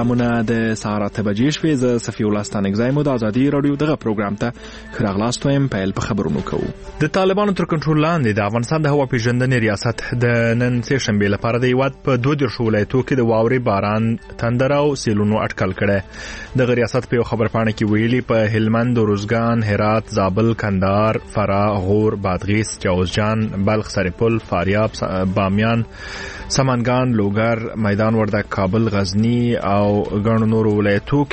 پروګرامونه د سهار 8 بجې شوې. زه صفي الله ستانکزی مو د ازادي رادیو دغه پروګرام ته خراغلاست وایم. پیل په خبرونو کوو. د طالبانو تر کنټرول لاندې د افغانستان د هوا پیژندنې ریاست د نن سه شنبه لپاره د هیواد په 22 ولایتونو کې د واورې باران تندر او سیلونو اټکل کړي. د ریاست په خبر پاڼه کې ویلي په هلمند، روزګان، هرات، زابل، کندهار، فراه، غور، بادغیس، جوزجان، بلخ، سرپل، فاریاب، بامیان، سمنګان، لوګر، میدان وردګ، کابل، غزنی او ګڼو نورو ولایتونو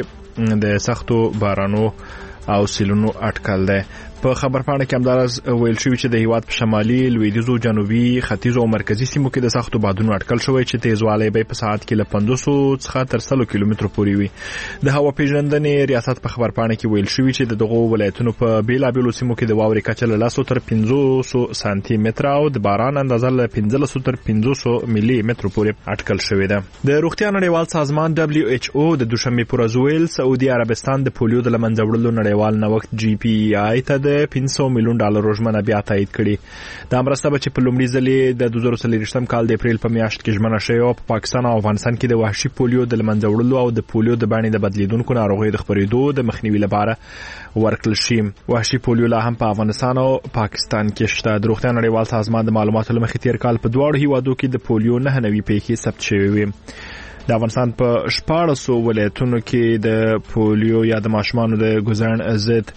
کې د سختو بارانو او سیلونو اټکل دی. په خبر پاڼه کې همدارس ویل شوی چې د هیواد په شمالي، لویدیځو، جنوبي، ختیځو او مرکزي سیمو کې د سختو بادونو اټکل شوی چې تیزوالی به په ساعت کې له 500 څخه تر 100 کیلومترو پورې وي. د هوا پیژندنې ریاست په خبر پاڼه کې ویل شوی چې د دغو ولایتونو په بیلابیلو سیمو کې د واورې کچه له 100 تر 500 سانتي متر او د باران اندازه له 1500 تر 500 ملي متر پورې اټکل شوی ده. د روغتیا نړیوال سازمان WHO د دوشنبه پر ورځ ویل سعودي عربستان د پولیو د لمنځه وړلو نړیوال نوښت GPI ته $500 میلیون ژمنه بیا تایید کړي. دا مرسته به چې په لومړي ځل د 2023 کال د اپریل په میاشت کې ژمنه شوې او په پاکستان او افغانستان کې د وحشي پولیو د لمنځه وړلو او د پولیو د باندې د بدلیدونکو ناروغیو د خپرېدو د مخنیوي لپاره ورکړل شي. وحشي پولیو لا هم په افغانستان او پاکستان کې شته. د روغتیا نړیوال سازمان د معلوماتو لمخې تیر کال په دواړو هیوادو کې د پولیو 9 نوي پیښې ثبت شوې وي. د افغانستان په 14 ولایتونو کې د پولیو یا د ماشومانو د ګزن ضد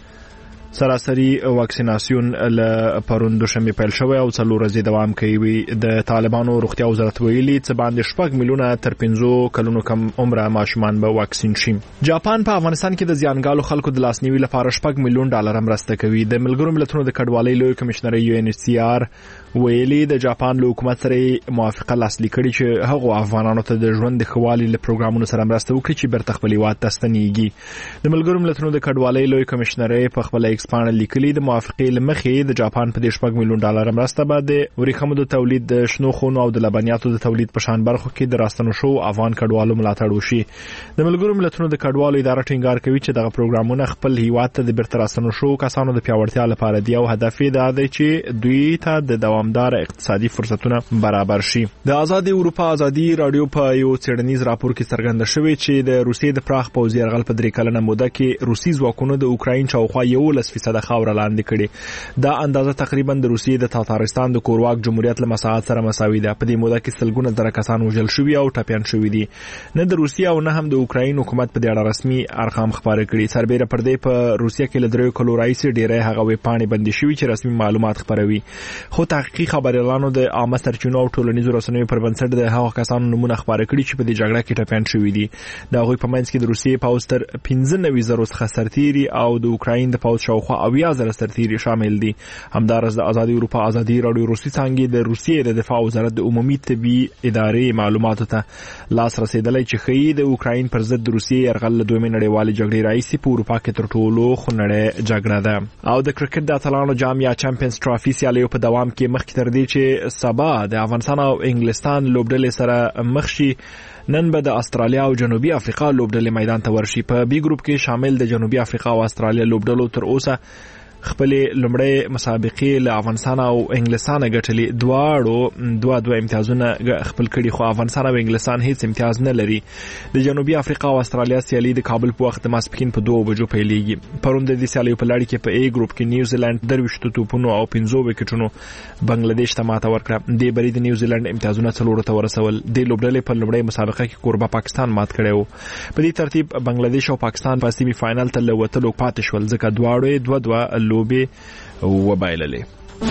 سراسري واکسیناسیون له پرون دوشنبه پیل شوی او 4 ورځې دوام کوي. د طالبانو روغتیا وزارت ویلي چې باندې 4 میلیونه تر 15 کلونو کم عمره ماشومان به واکسین شي. جاپان په افغانستان کې د زیانګالو خلکو د لاسنیوي لپاره $4 میلیون مرسته کوي. د ملګرو ملتونو د کډوالۍ لوی کمشنر UNHCR ویلي د جاپان له حکومت سره موافقه لاسلیک کړي چې هغه افغانانو ته د ژوند د خوالي له پروګرامونو سره مرسته وکړي چې برته خپل هیواد ته ستنېږي. د ملګرو ملتونو د کډوالۍ لوی کمشنر په خپل پاڼه لیکلي د موافقې لمخې د جاپان په $4 میلیون مرسته به د ورېښمو د تولید، د شنو خونو او د لبنیاتو د تولید په شان برخو کې د راستنو شو افغان کډوالو ملاتړ وشي. د ملګرو ملتونو د کډوالو اداره ټینګار کوي چې دغه پروګرامونه خپل هیواد ته د بیرته راستنو شو کسانو د پیاوړتیا لپاره دی او هدف یې دا دی چې دوی ته د دوامدار اقتصادي فرصتونه برابر شي. د آزادي اروپا ازادي رادیو په یو څېړنیز راپور کې څرګنده شوې چې د روسیې د پراخ پوځي یرغل په 3 کلنه موده کې روسي ځواکونو د اوکراین شاوخوا 11% خاور لاندې کړي. دا اندازه تقریبا د روسیې د تاتارستان د کورواک جمهوریت له مساحت سره مساوي ده. په دې موده کې سلګونه زره کسان وژل شوي او ټپيان شوي دي. نه د روسیې او نه هم د اوکراین حکومت په دې اړه رسمي ارقام خبرې کړي. سربېره پر دې په روسیې کې له 3 کلو راځي ډېرې هغه ویبپاڼې بندي شوي چې رسمي معلومات خبروي. خو تحقیقي خبريالانو د عامه سرچینو او ټولنیزو رسنیو پر بنسټ د هغو کسانو نمونه خبرې کړي چې په دې جګړه کې ټپيان شوي دي. دا هغوی په منځ کې د روسیې پوځ تر 15,000 څخه سرتیري او د اوکراین د پوځ شاوخوا 80,000 سرتیري شامل دي. همدارس د آزادي اروپا ازادي رادیو روسي څنګه د روسیې د دفاع وزارت د عمومي طبي ادارې معلوماتو ته لاس رسیدلی چې ښیي د اوکراین پر ضد د روسیې یرغل له دویمې نړیوالې جګړې راهیسې په اروپا کې تر ټولو خونړۍ جګړه ده. او د کرکټ د اتلانو جام یا چمپیونز ټرافي سیالیو په دوام کې مخکې تر دې چې سبا د افغانستان او انګلستان لوبډلې سره مخ شي، نن به د استرالیا او جنوبي افریقا لوبډلې میدان ته ورشي. په بي ګروپ کې شامل د جنوبي افریقا او استرالیا لوبډلو تر اوسه خپل لمړی مسابقې له افغانستان او انګلستان غټلې. دواړو 2 امتیازونه خپل کړي خو افغانستان او انګلستان هیڅ امتیاز نه لري. د جنوبي افریقا او استرالیا سیالي د کابل په وخت د ماسپښین په 2 بجو پیلېږي. پرون د دې سیالیو په لړ کې په A ګروپ کې نیوزیلند 23 توپونو او 15 وکټونو بنگلاديش ته ماته ورکړه. د بری د نیوزیلند امتیازونه 4 ته ورسول. د لوبډلې په لمړی مسابقه کې کوربه پاکستان مات کړو. په دې ترتیب بنگلاديش او پاکستان په سیمه فائنل ته لوتلو پاتې شول ځکه دواړو 2-2 لوبي وبایللې.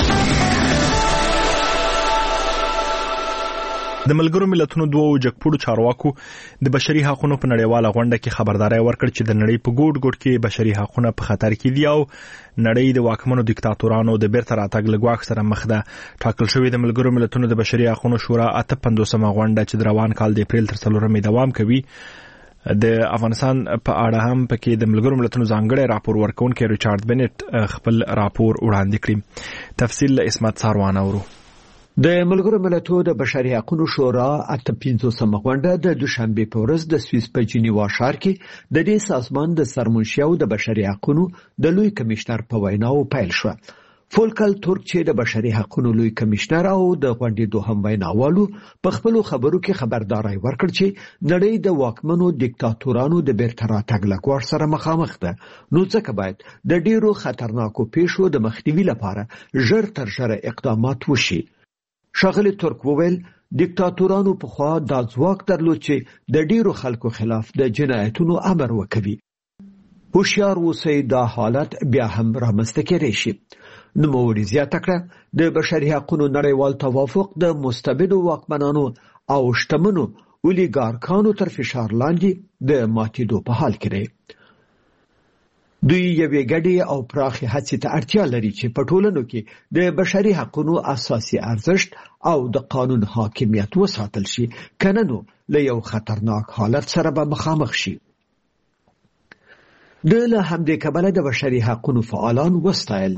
د ملګرو ملتونو 2 جګپوړو چارواکو د بشري حقوقو په نړیواله غونډه کې خبرداري ورکړه چې د نړۍ په ګوټ ګوټ کې بشري حقوق په خطر کې دي او نړۍ د واکمنو دیکتاتورانو د بیرته راتګ لګواخ سره مخ ده. ټاکل شوی د ملګرو ملتونو د بشري حقوقو شورا 58مه غونډه چې د روان کال د اپریل تر 4 دوام کوي د افغانستان په اړه هم پکې د ملګرو ملتونو ځانګړی راپور ورکونکي ریچارډ بنټ خپل راپور وړاندې کړی. تفصیل له اسمت ساروان اورو. د ملګرو ملتونو د بشري حقوقو شورا 58مه غونډه د دوشنبه په ورځ د سویس په جنیوا ښار کې د دې سازمان د سرمنشي او د بشري حقوقو د لوی کمشنر په ویناو پیل شو. فولکل تورک چې د بشري حقوقو لوی کمشنر او د غونډې دوهم ویناوالو په خپل خبرو کې خبرداري ورکړ چې نړۍ د واکمنو ډیکټاتورانو د بیرته راتګ له ګواښ سره مخامخ ده، نو ځکه باید د ډیرو خطرناکو پیښو د مخنیوي لپاره ژر تر ژره اقدامات وشي. ښاغلي تورک وویل ډیکټاتورانو پخوا دا ځواک درلود چې د ډیرو خلکو خلاف د جنایتونو امر وکوي. هوښیار اوسئ دا حالت بیا هم رامنځته کېدای شي. نوموړي زیاته کړه د بشري حقوقو نړیوال توافق د مستبدو واکمنانو او شتمنو اولیګارکانو تر فشار لاندې د ماتېدو په حال کې دی. دوی یوې ګډې او پراخې هڅې ته اړتیا لري چې په ټولنو کې د بشري حقوقو اساسي ارزښت او د قانون حاکمیت وساتل شي، کنه نو له یو خطرناک حالت سره به مخامخ شي. د له همدې کبله د بشري حقوقو فعالان وستایل.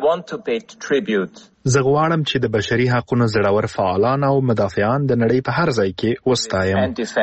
زه غواړم چې د بشري حقوقو زړور فعالان او مدافعان د نړۍ په هر ځای کې وستایم.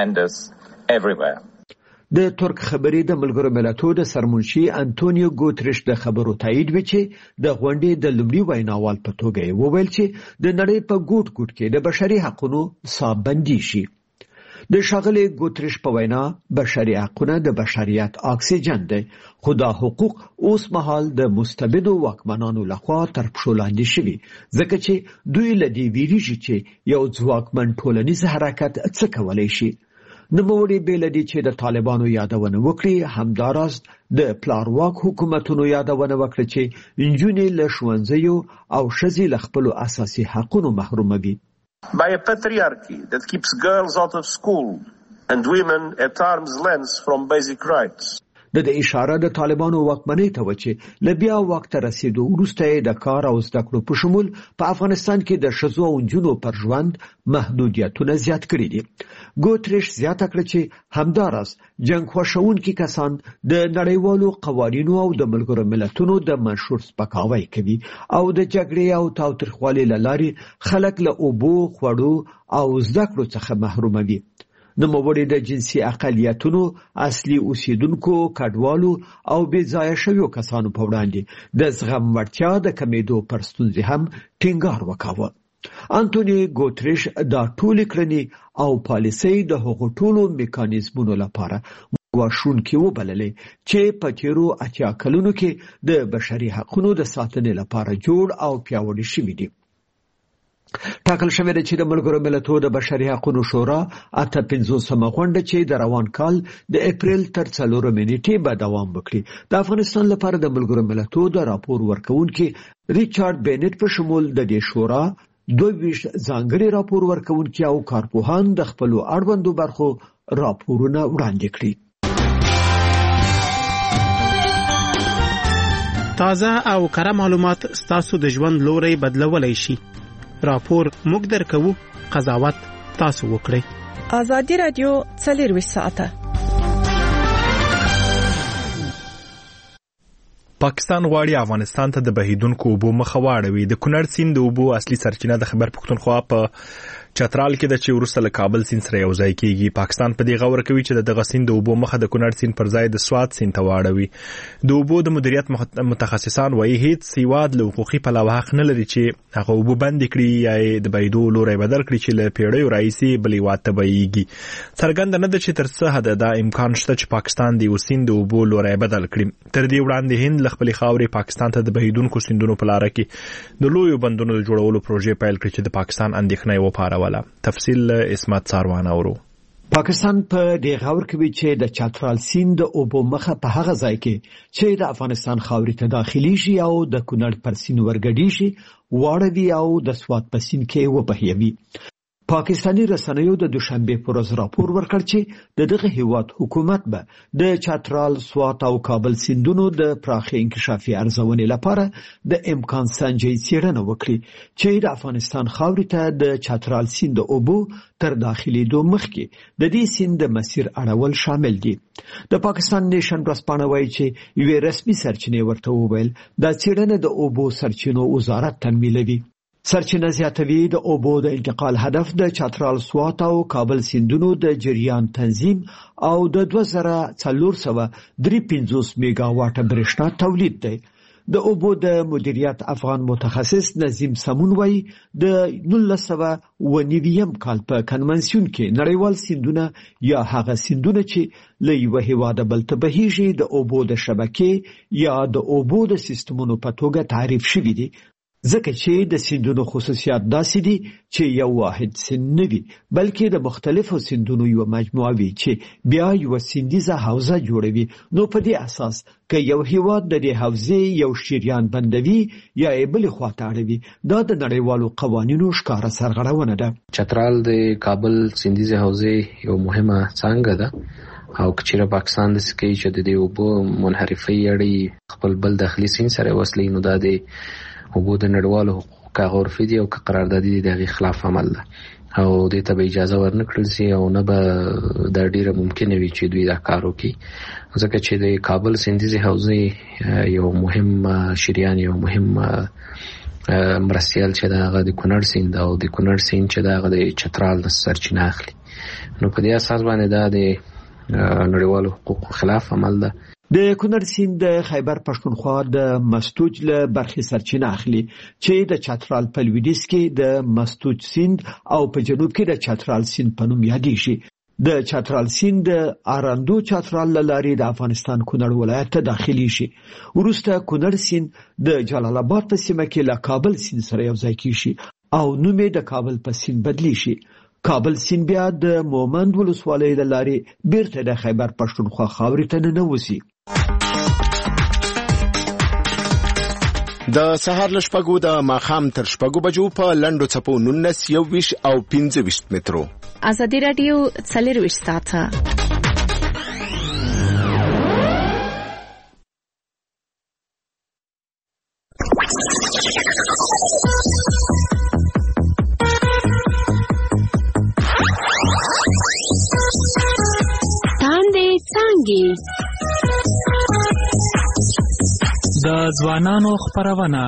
د ترک خبري د ملګرو ملتونو د سرمنشي انټونیو ګوتریش د خبرو تایید وکړي د غونډې د لومړي ویناوال په توګه وویل چې د نړۍ په ګوټ ګوټ کې د بشري حقوقو صابندي شي. د ښاغلي ګوتریش په وینا بشري حقوقونه د بشریت اکسیجن دی، خو دا حقوق اوس مهال د مستبدو واکمنانو لخوا تر پښو لاندې شوي، ځکه چې دوی له دې ویریږي چې یو ځواکمن ټولنیز حرکت څه کولی شي. نوموړي بې له دې چې د طالبانو یادونه وکړي، همداراز د پلارواک حکومتونو یادونه وکړه چې نجونې له ښوونځیو او ښځې له خپلو اساسي حقونو محروموي. By a patriarchy that keeps girls out of school and women at arm's length from basic rights. د اشاره د طالبانو واکمنۍ ته و چې له بیا واک ته رسیدو وروسته یې د کار او زده کړو په شمول په افغانستان کې د ښځو او نجونو پر ژوند محدودیتونه زیات کړي دي. ګوتریش زیاته کړه چې همداراز جنګ خوښونکي کسان د نړیوالو قوانینو او د ملګرو ملتونو د منشور سپکاوی کوي او د جګړې او تاوتریخوالي له لارې خلک له اوبو، خوړو او زده کړو څخه محروموي. نوموړي د جنسي اقلیتونو، اصلي اوسیدونکو، کډوالو او بې ځایه شویو کسانو په وړاندې د زغم وړتیا د کمیدو پر ستونزې هم ټینګار وکاوه. انټونی ګوتریش دا ټولې کړنې او پالیسۍ د هغو ټولو میکانیزمونو لپاره ګواښونکې وبللې چې په تیرو 80 کلونو کې د بشري حقوقو د ساتنې لپاره جوړ او پیاوړي شوي دي. ټاکل شوی دی چې د ملګرو ملتونو د بشري حقوقو شورا 58مه غونډه چې د روان کال د اپریل تر 4 نیټې به دوام وکړي. د افغانستان لپاره د ملګرو ملتونو د راپور ورکونکي ریچارډ بینټ په شمول د دې شورا 22 ځانګړي راپور ورکونکي او کارپوهان د خپل اړوندو برخو راپورونه وړاندې کړي. تازه او کره معلومات ستاسو د ژوند لوري بدلولای شي. راپور موږ درکو، قضاوت تاسو وکړئ. ازادي رادیو 24 ساعته. پاکستان غواړي افغانستان ته د بهیدونکو اوبو مخه واړوي. د کونړ سیند د اوبو اصلي سرچینه د خیبر پښتونخوا په چترال کې د چې وروسته له کابل سیند سره یو ځای کیږي. پاکستان په دې غور کوي چې دغه سیند د اوبو مخه د کونړ سیند پر ځای د سواد سیند ته واړوي. د اوبو د مدیریت متخصصان وایي هیڅ سیواد له حقوقي پلوه حق نه لري چې هغه اوبو بند کړي یا د بهیدو لوري بدل کړي چې له پیړیو راهیسې بلې واته بهیږي. څرګنده نه ده چې تر څه حد دا امکان شته چې پاکستان د یو سیند د اوبو لوري بدل کړي. تر دې وړاندې هند له خپلې خاورې پاکستان ته د بهیدونکو سیندونو په لاره کې د لویو بندونو د جوړولو پروژې پیل کړې چې د پاکستان اندېښنه یې وپاروله. تفصیل اسمت ساروان اورو. پاکستان په دې غور کوي چې د چترال سیند د اوبو مخه په هغه ځای کې چې د افغانستان خاورې ته داخلي شي او د کونړ پر سیند ورګډي شي واړوي او د سواد په سیند کې وبهیوي. پاکستانی رسنیو د دوشنبه پر ورځ راپور ورکړ چې دغه هیواد حکومت به د چترال، سوات او کابل سیندونو د پراخ انکشافي ارزونې لپاره د امکان سنجي څېړنه وکړي چې د افغانستان خاورې ته د چترال سیند اوبو تر داخلي دوه مخکې د دې سیند د مسیر اړول شامل دي. د پاکستان نیشن ورځپاڼه وایي چې یوې رسمي سرچینې ورته وویل دا څېړنه د اوبو سرچینو وزارت تمویلوي. سرچینه زیاتوي د اوبو د انتقال هدف د چترال، سوات او کابل سیندونو د جریان تنظیم او د 2453 میگا واټ برېښنا تولید دی. د اوبو د مدیریت افغان متخصص نظیم سمون وایي د 1990 کال په کنونسیون کې نړیوال سیندونه یا هغه سیندونه چې له یوه هیواده بل ته بهیږي د اوبو د شبکې یا د اوبو د سیستمونو په توګه تعریف شوي دي، ځکه چې د سیندونو خصوصیات داسې دي چې یو واحد سیند نه وي بلکې د مختلفو سیندونو یو مجموعه وي چې بیا یو سیندیزه حوزه جوړوي. نو په دې اساس که یو هیواد د دې حوزې یو شریان بندوي یا یې بلې خواته اړوي، دا د نړیوالو قوانینو ښکاره سرغړونه ده. چترال د کابل سیندیزه حوزې یو مهمه څانګه ده او کچېره پاکستان داسې کوي چې د دې اوبو منحرفۍ اړې خپل بل داخلي سیند سره وصلوي، نو دا د اوبو د نړیوالو حقوقو که عرفي دي او که قراردادي دي د هغې خلاف عمل ده او دې ته به اجازه ورنه کړل سي او نه به دا ډیره ممکنه وي چې دوی دا کار وکړي، ځکه چې د کابل سیندیزې حوزې یو مهم شریان، یو مهم مرستیال چې دا هغه د کونړ سیند او د کونړ سیند چې دا هغه د چترال نه سرچینه اخلي. نو په دې اساس باندې دا د نړیوالو حقوقو خلاف عمل ده. د کونړ سیند د خیبر پښتونخوا د مستوج له برخې سرچینه اخلي چې د چترال په لویدیځ کې د مستوج سیند او په جنوب کې د چترال سیند په نوم یادېږي. د چترال سیند د آراندو چترال له لارې د افغانستان کونړ ولایت ته داخلي شي. وروسته کونړ سیند د جلال آباد په سیمه کې له کابل سیند سره یو ځای کیږي او نوم یې د کابل په سیند بدلی شي. کابل سیند بیا د مومند ولسوالۍ له لارې بیرته د خیبر پښتونخوا خاورې ته ننوځي. د سهار له شپږو د ماښام تر شپږو بجو په لنډو څپو 19 21 او 25 مترو. ازادي رادیو 24 ساعته تاندې څانګې د ځوانانو خپرونه.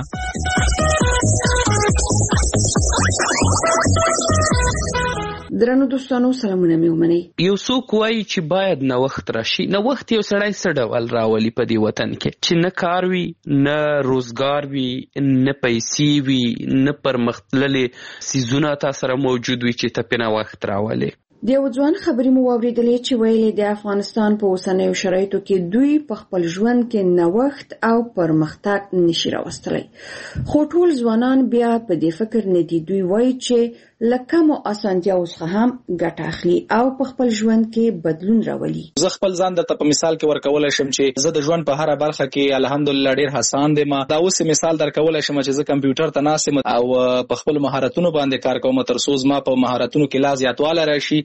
درنو دوستانو سلامونه مې ومنئ. یو څوک وایي چې باید نوښت راشي. نوښت یو سړی څه ډول راولي په دې وطن کې چې نه کار وي، نه روزګار وي، نه پیسې وي، نه پرمختللې څیزونه تا سره موجود وي چې ته پې نوښت راولې. د یو ځوان خبرې مو واورېدلې چې ویلې د افغانستان په اوسنیو شرایطو کې دوی په خپل ژوند کې نوښت او پرمختګ نشي راوستلی، خو ټول ځوانان بیا په دې فکر نه دي. دوی وایي چې له کمو اسانتیاوو څخه هم ګټه اخلي او په خپل ژوند کې بدلون راولي. زه خپل ځان درته په مثال کې ورکولی شم چې زه د ژوند په هره برخه کې الحمدلله ډېر هڅاند یم. دا اوس مثال درکولی شم چې زه کمپیوټر ته ناست یم او په خپل مهارتونو باندې کار کوم تر څو زما په مهارتونو کې لا زیاتوالی راشي.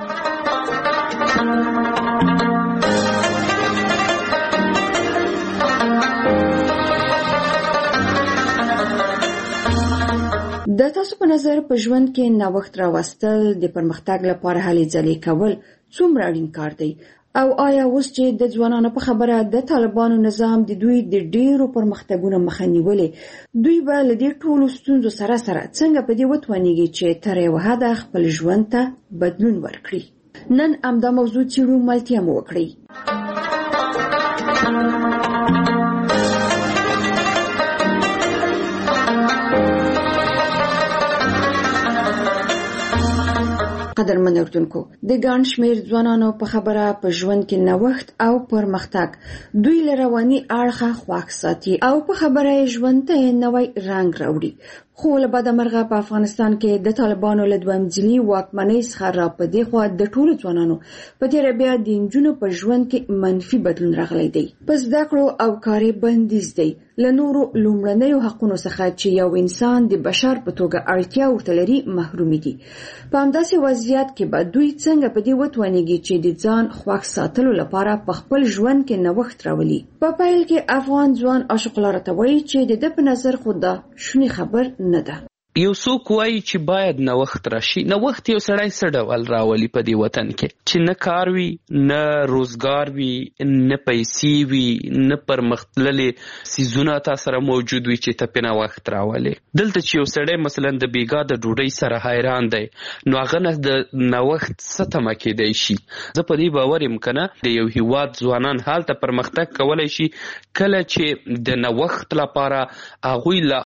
د تاسو په نظر په ژوند کې نوښت راوستل د پرمختګ لپاره هلې ځلې کول څومره اړین کار دی؟ او آیا اوس چې د ځوانانو په خبره د طالبانو نظام د دوی د ډیرو پرمختګونو مخه نیولې، دوی به له دې ټولو ستونزو سره څنګه په دې وتوانیږي چې تر یوه حده خپل ژوند ته بدلون ورکړي؟ نن همدا موضوع څیړو، ملتیا مو وکړئ. قدرمن اردوونکو، د ګڼ شمېر ځوانانو په خبره په ژوند کې نوښت او پرمختګ دوی له رواني اړخه خواږ ساتي او په خبره یې ژوند ته نوی رنګ راوړي. خو له بده مرغه په افغانستان کې د طالبانو له دویم ځلي واکمنۍ څخه را په دې خوا د ټولو ځوانانو په تېره بیا د نجونو په ژوند کې منفي بدلون راغلی دی. په زده کړو او کاري بندیز دی، له نورو لومړنیو حقونو څخه چې یو انسان د بشر په توګه اړتیا ورته لري محرومي دي. په همداسې وضعیت کې به دوی څنګه په دې وتوانیږي چې د ځان خوښ ساتلو لپاره په خپل ژوند کې نوښت راولي؟ په پیل کې افغان ځوان عاشق الله راته وایي چې د ده په نظر خو دا شونې خبر نه ده. یو څوک وایي چې باید نوښت راشي. نوښت یو سړی څه ډول راولي په دې وطن کې چې نه کار وي، نه روزګار وي، نه پیسې وي، نه پرمختللې څیزونه تا سره موجود وي چې ته پې نوښت راولې. دلته چې یو سړی مثلا د بیګا د ډوډۍ سره حیران دی، نو هغه نه د نوښت څه تمه کېدی شي. زه په دې باور یم که نه د یو هیواد ځوانان هلته پرمختګ کولی شي کله چې د نوښت لپاره هغوی له